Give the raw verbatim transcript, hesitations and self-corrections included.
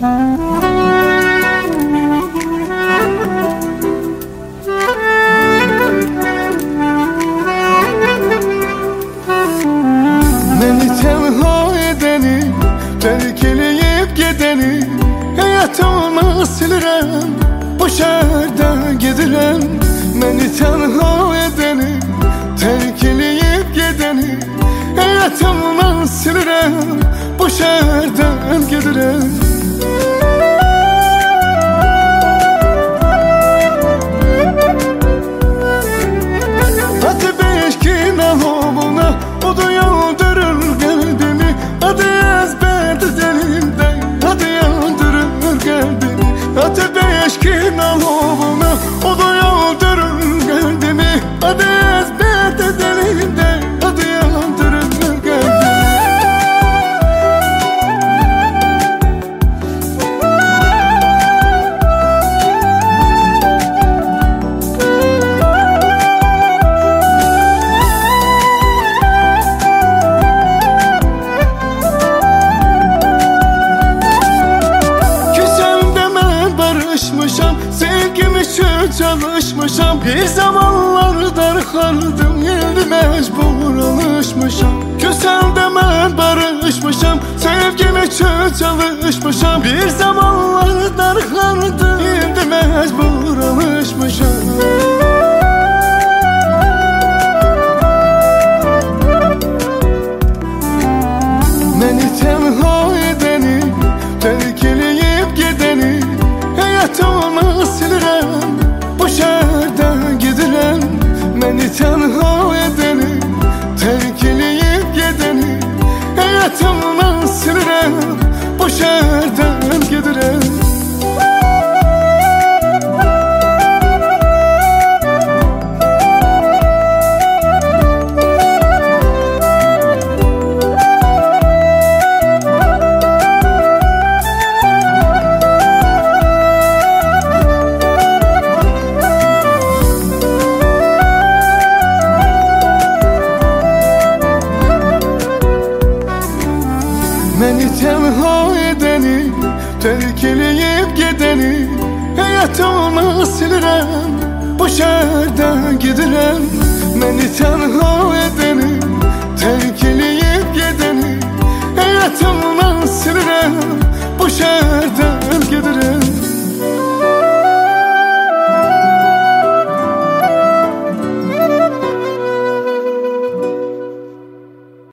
Məni tənha edəni, tərk eləyib gedəni həyatımı silirəm, bu şəhərdən gedirəm. Məni tənha edəni, tərk eləyib gedəni həyatımı silirəm, bu şəhərdən gedirəm. Adı beşkin alovuna odu yandırır qəlbimi, adı əzbərdir dilimdə, adı yandırır qəlbimi. Adı beşkin alovuna odu yandırır qəlbimi, adı əzbərdir dilimdə, adı yandırır qəlbimi. Sevgim üçün çalışmışam, bir zamanlar darxardım, indi məcbur alışmışam. Küsəndə mən barışmışam, sevgim üçün çalışmışam, bir zamanlar darxardım, indi məcbur alışmışam. Məni tənha edəni, tərk eləyib gedəni həyatımı silirəm, bu şəhərdən gedirəm. Məni tənha edəni, tərk eləyib gedəni həyatımı silirəm, bu şəhərdən gedirəm. Məni tənha edəni, tərk eləyib gedəni həyatımı silirəm, bu şəhərdən gedirəm. Məni tənha edəni, tərk eləyib gedəni həyatımı silirəm, bu şəhərdən gedirəm.